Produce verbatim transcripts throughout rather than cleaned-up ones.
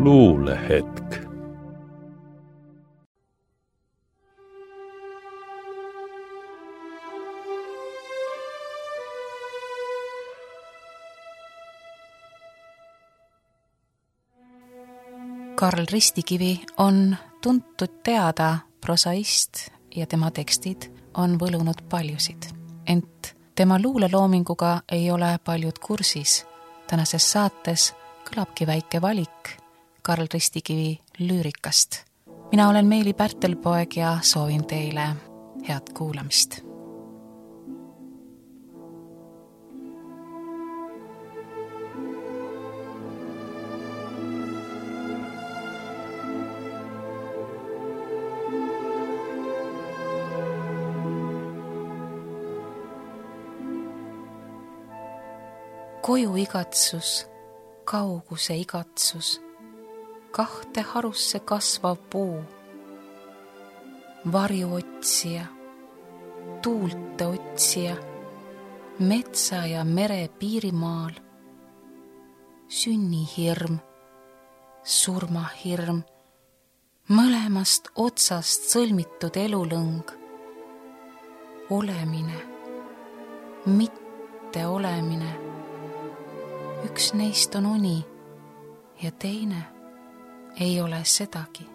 luulehetk. Karl Ristikivi on tuntud teada prosaist ja tema tekstid on võlunud paljusid, ent tema luuleloominguga ei ole paljud kursis. Tänases saates kõlabki väike valik Karl Ristikivi lüürikast. Mina olen Meeli Pärtelpoeg ja soovin teile head kuulamist. Koju igatsus, kauguse igatsus, kahte harusse kasvav puu, varju otsija, tuulte otsija, metsa ja mere piirimaal, sünnihirm, surmahirm, mõlemast otsast sõlmitud elulõng, olemine, mitte olemine. Üks neist on uni ja teine ei ole sedagi.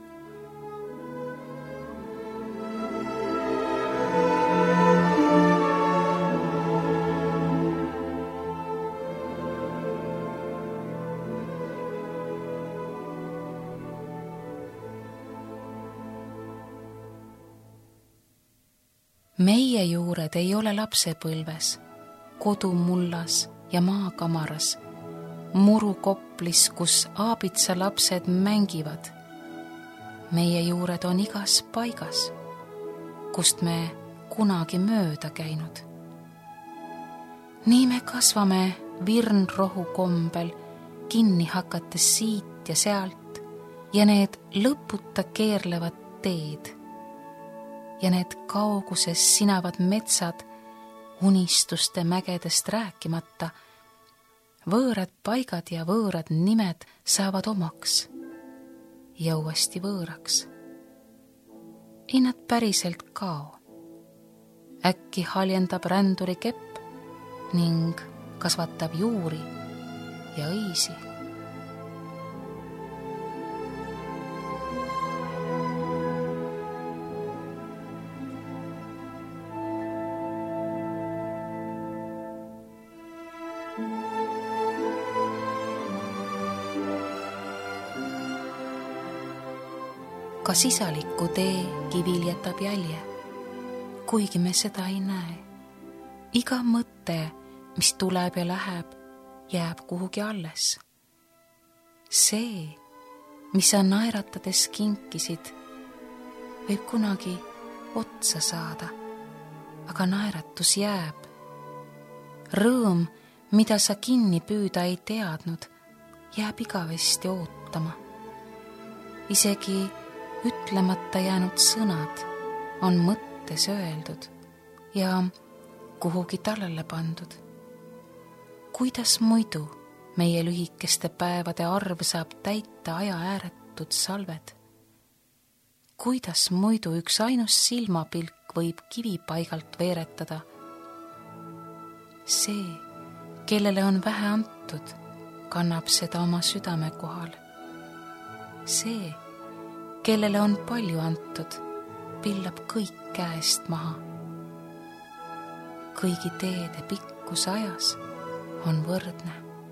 Meie juured ei ole lapsepõlves, kodumullas ja maakamaras, murukoplis, kus aabitsa lapsed mängivad. Meie juured on igas paigas, kust me kunagi mööda käinud. Nii me kasvame virnrohu kombel, kinni hakates siit ja sealt, ja need lõputa keerlevad teed. Ja need kauguses sinavad metsad, unistuste mägedest rääkimata, võõrad paigad ja võõrad nimed saavad omaks ja uuesti võõraks. Ei nad päriselt kao. Äkki haljendab ränduri kepp ning kasvatab juuri ja õisi. Ka sisaliku tee kivil jätab jälje, kuigi me seda ei näe. Iga mõte, mis tuleb ja läheb, jääb kuhugi alles. See, mis sa naeratades kinkisid, võib kunagi otsa saada, aga naeratus jääb. Rõõm, mida sa kinni püüda ei teadnud, jääb igavesti ootama. Isegi ütlemata jäänud sõnad on mõttes öeldud ja kuhugi tallele pandud. Kuidas muidu meie lühikeste päevade arv saab täita aja ääretud salved? Kuidas muidu üks ainus silmapilk võib kivi paigalt veeretada? See, kellele on vähe antud, kannab seda oma südame kohal. See, kellele on palju antud, pillab kõik käest maha. Kõigi teede pikkus ajas on võrdne.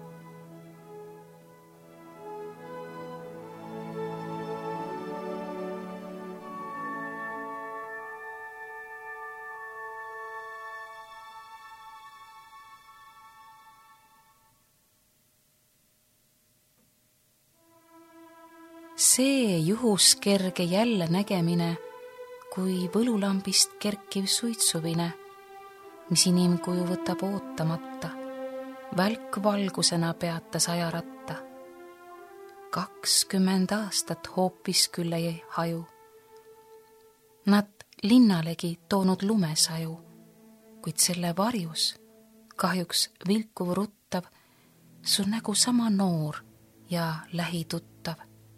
See juhuskerge jälle nägemine, kui võlulambist kerkiv suitsuvine, mis inimkuju võtab ootamata, välkvalgusena peatas ajaratta. Kakskümmend aastat hoopis küll ei haju. Nad linnalegi toonud lumesaju, kuid selle varjus, kahjuks vilkuv ruttav, su nägu sama noor ja lähituttav.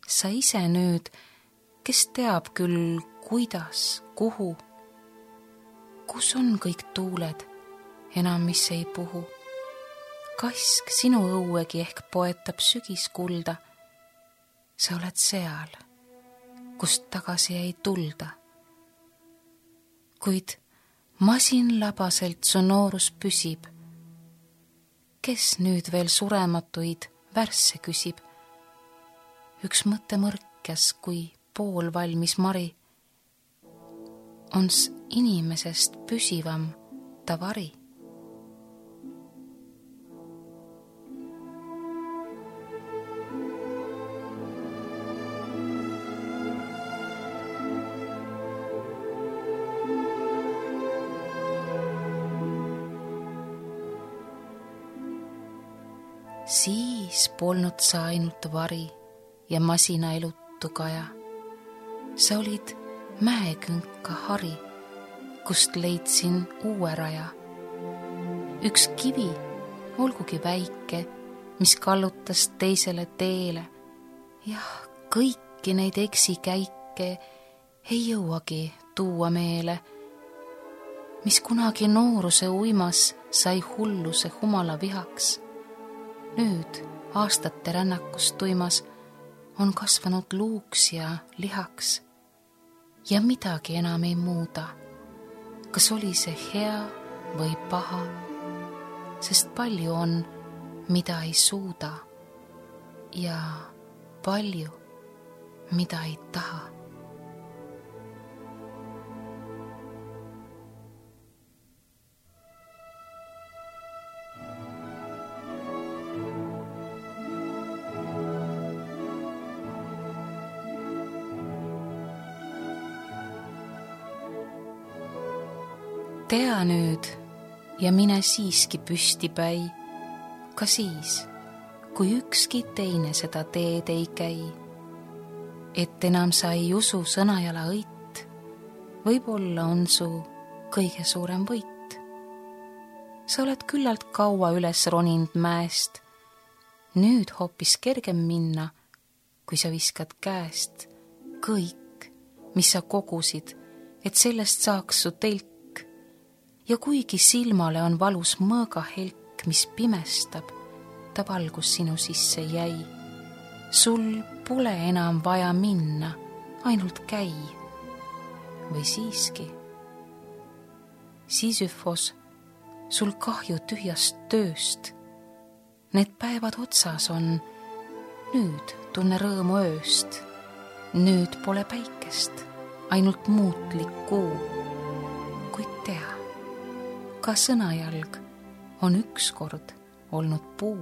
sa ise nüüd, kes teab küll, kuidas, kuhu, kus on kõik tuuled, enam mis ei puhu. Kask sinu õuegi ehk poetab sügiskulda. Sa oled seal, kust tagasi ei tulda. Kuid masinlabaselt su noorus püsib. Kes nüüd veel surematuid värsse küsib? Üks mõte mõrkjas, kui pool valmis mari. On inimesest püsivam ta vari. Siis polnud sa ainult vari ja masina elutu kaja. Sa olid mäekünka hari, kust leidsin uue raja. Üks kivi, olgugi väike, mis kallutas teisele teele. Jah, kõiki neid eksikäike ei jõuagi tuua meele, mis kunagi nooruse uimas sai hulluse humala vihaks. Nüüd aastate rännakus tuimas on kasvanud luuks ja lihaks. Ja midagi enam ei muuda. Kas oli see hea või paha? Sest palju on, mida ei suuda. Ja palju, mida ei taha. Tea nüüd ja mine siiski püstipäi, ka siis, kui ükski teine seda teed ei käi. Et enam sa ei usu sõnajala õit, võib-olla on su kõige suurem võit. Sa oled küllalt kaua üles ronind mäest, nüüd hoopis kergem minna, kui sa viskad käest kõik, mis sa kogusid, et sellest saaks su telk. Ja kuigi silmale on valus mõõga helk, mis pimestab, ta valgus sinu sisse jäi. Sul pole enam vaja minna, ainult käi. Või siiski? Sisyfos, sul kahju tühjast tööst. Need päevad otsas on, nüüd tunne rõõmu ööst. Nüüd pole päikest, ainult muutlik kuu. Kuid tea, ka sõnajalg on ükskord olnud puu.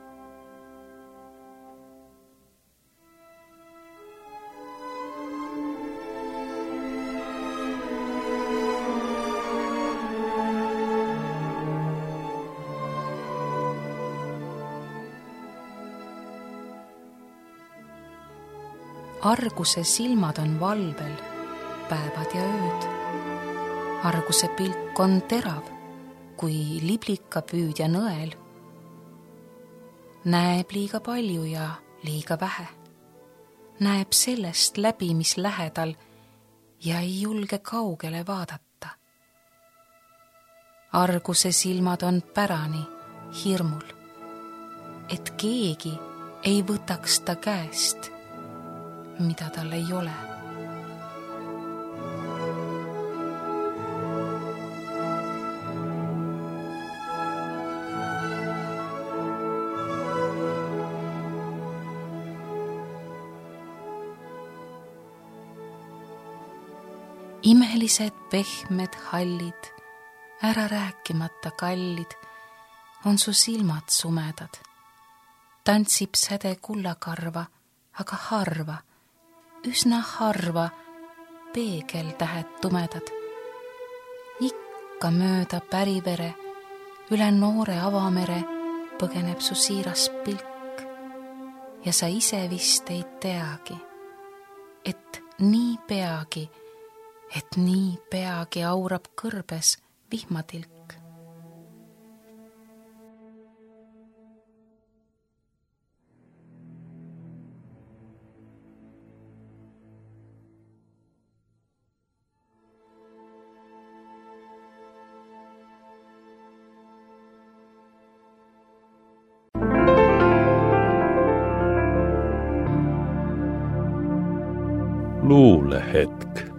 Arguse silmad on valvel, päevad ja ööd. Arguse pilk on terav, kui liblika püüdja nõel. Näeb liiga palju ja liiga vähe. Näeb sellest läbi, mis lähedal, ja ei julge kaugele vaadata. Arguse silmad on pärani hirmul, et keegi ei võtaks ta käest, mida tal ei ole. Imelised, pehmed, hallid, ära rääkimata kallid, on su silmad sumedad. Tantsib säde kullakarva, aga harva, üsna harva peegeltähed tumedad. Ikka mööda pärivere, üle noore avamere põgeneb su siiras pilk. Ja sa ise vist ei teagi, et nii peagi, et nii peagi aurab kõrbes vihmatilk. luulehetk.